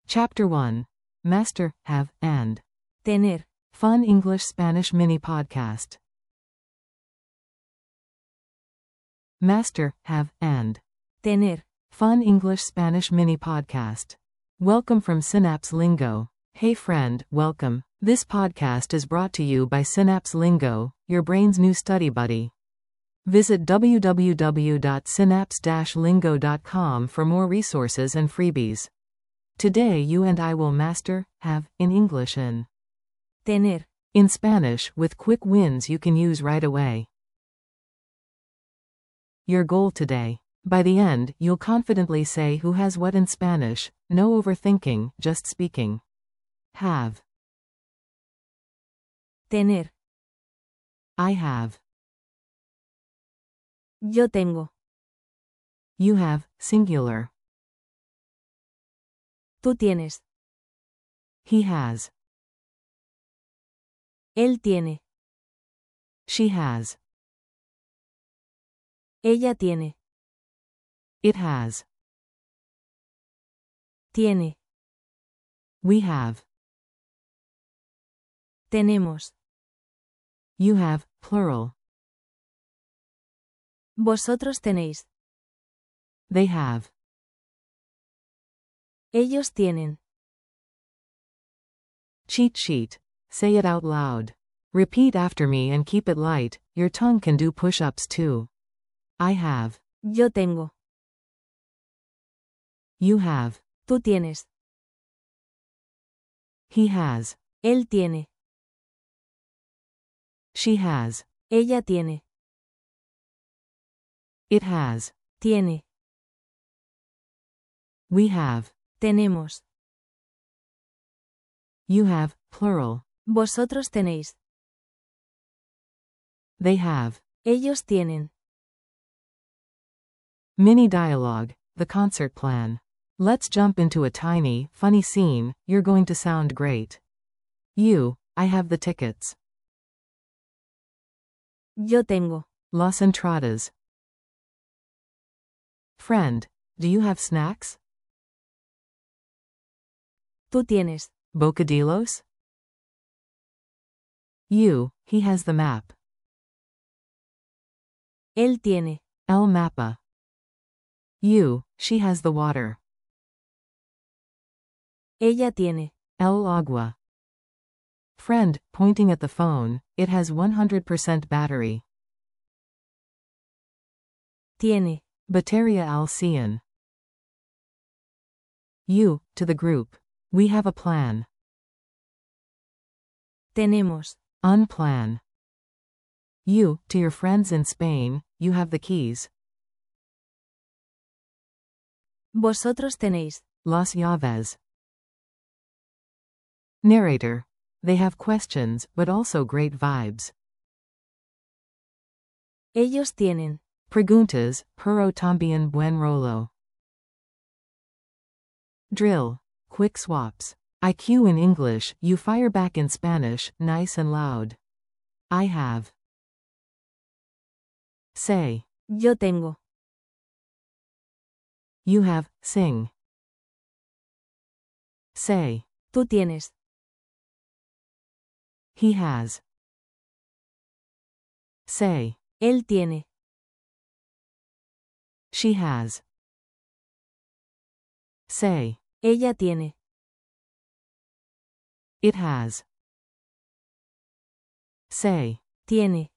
Chapter 1. Master, have, and. Tener. Fun English-Spanish mini podcast. Master, have, and. Tener. Fun English-Spanish mini podcast. Welcome from Synapse Lingo. Hey friend, welcome. This podcast is brought to you by Synapse Lingo, your brain's new study buddy. Visit www.synapse-lingo.com for more resources and freebies. Today you and I will master, have, in English in. Tener. In Spanish, with quick wins you can use right away. Your goal today. By the end, you'll confidently say who has what in Spanish, no overthinking, just speaking. Have. Tener. I have. Yo tengo. You have, singular. Tú tienes. He has. Él tiene. She has. Ella tiene. It has. Tiene. We have. Tenemos. You have, plural. Vosotros tenéis. They have. Ellos tienen. Cheat sheet. Say it out loud. Repeat after me and keep it light, your tongue can do push-ups too. I have. Yo tengo. You have. Tú tienes. He has. Él tiene. She has. Ella tiene. It has. Tiene. We have. Tenemos. You have, plural. Vosotros tenéis. They have. Ellos tienen. Mini dialogue, the concert plan. Let's jump into a tiny, funny scene. You're going to sound great. You, I have the tickets. Yo tengo. Las entradas. Friend, do you have snacks? Tú tienes. Bocadillos? You, he has the map. Él tiene. El mapa. You, she has the water. Ella tiene. El agua. Friend, pointing at the phone, it has 100% battery. Tiene. Batería al 100. You, to the group. We have a plan. Tenemos. Unplan. You, to your friends in Spain, you have the keys. Vosotros tenéis. Las llaves. Narrator. They have questions, but also great vibes. Ellos tienen. Preguntas, pero también buen rollo. Drill. Quick swaps. I cue in English, you fire back in Spanish, nice and loud. I have. Say. Yo tengo. You have, sing. Say. Tú tienes. He has. Say. Él tiene. She has. Say. Ella tiene. It has. Say. Tiene.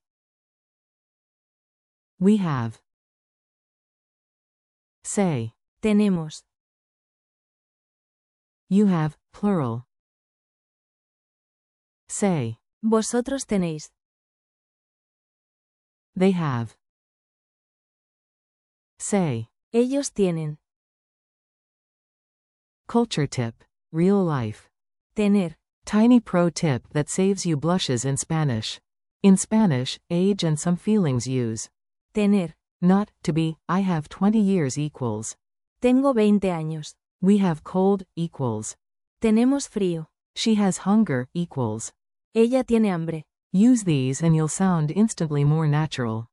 We have. Say. Tenemos. You have, plural. Say. Vosotros tenéis. They have. Say. Ellos tienen. Culture tip. Real life. Tener. Tiny pro tip that saves you blushes in Spanish. In Spanish, age and some feelings use. Tener. Not, to be, I have 20 years equals. Tengo 20 años. We have cold, equals. Tenemos frío. She has hunger, equals. Ella tiene hambre. Use these and you'll sound instantly more natural.